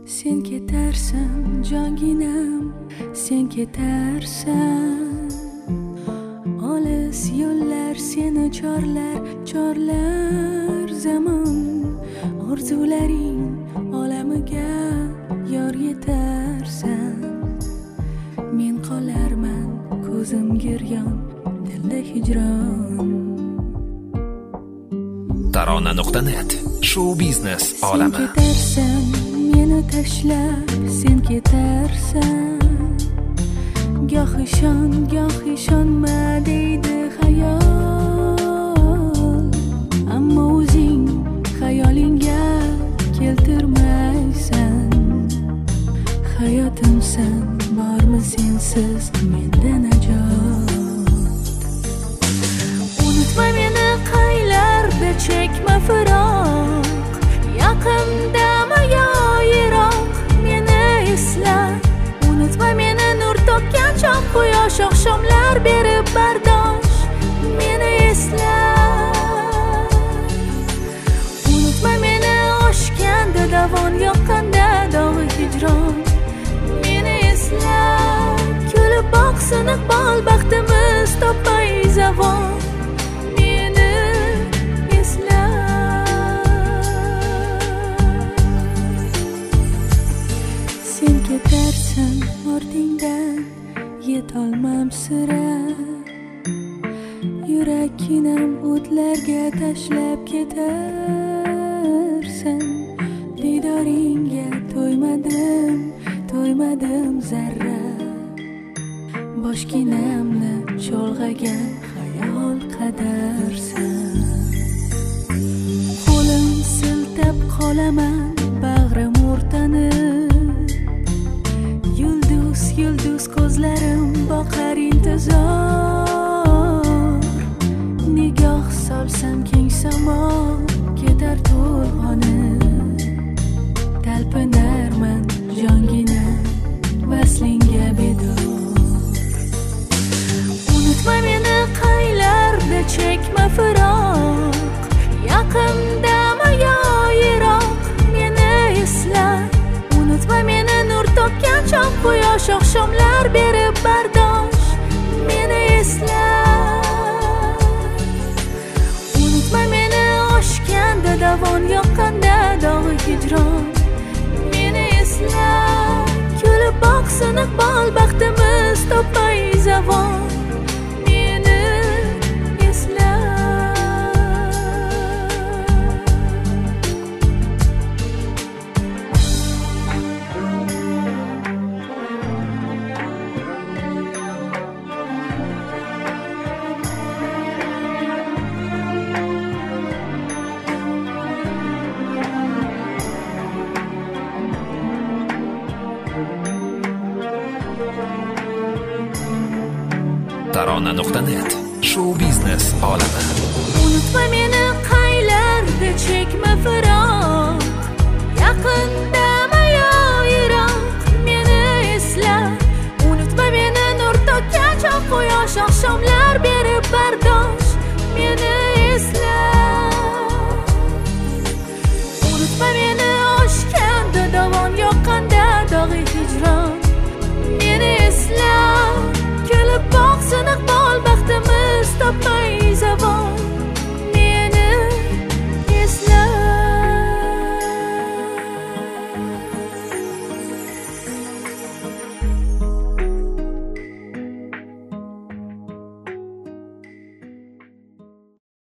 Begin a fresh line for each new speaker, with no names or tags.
Sen ketarsan jonginam, sen ketarsan. Olis yo'llar seni chorlar zamon. Orzularing olamiga yor yetarsan. Men qolarman ko'zim giryon, dilda hijron.
Tarona.net Show biznes olami.
Sen ketarsan, meni tashlab, sen ketarsan. Goh ishonma deydi xayol. Ammo o'zing xayolingga keltirmaysan. Hayotimsan, bormi sensiz menda najot. Unutma meni qaylarda, chekma firoq. Yaqindami yo yiroq, meni esla. Unutma meni nur topgan chok quyosh, oqshomlar berib bardosh, meni esla. Unutma meni oshganda, davon yoqqanda dog'i hijron, meni esla. Kulib boqsin iqbol, baxtimiz topmay zavon, meni esla. Sen ketarsan ortingdan, yetolmam sira. Yurakkinam o'tlarga tashlab ketarsan. Didoringga to'ymadim zarra. Boshginamni cho'lg'agan xayol qadarsan. Qo'lim siltab qolaman bag'rim o'rtanib. Yulduz ko'zlarim boqar intizor. Nigoh solsam keng samo ketar to'lg'onib. Talpinarman jongina vaslingga bedor. Unutma meni qaylarda, chekma firoq. Yaqindami yo yiroq, meni esla. Unutma meni nur topgan chok quyosh, oqshomlar berib bardosh, meni esla. Unutma meni oshganda, davon yoqqanda dog'i hijron, meni esla. Kulib boqsin iqbol, baxtimiz topmay zavon, meni esla.
Tarona.net Show biznes olami.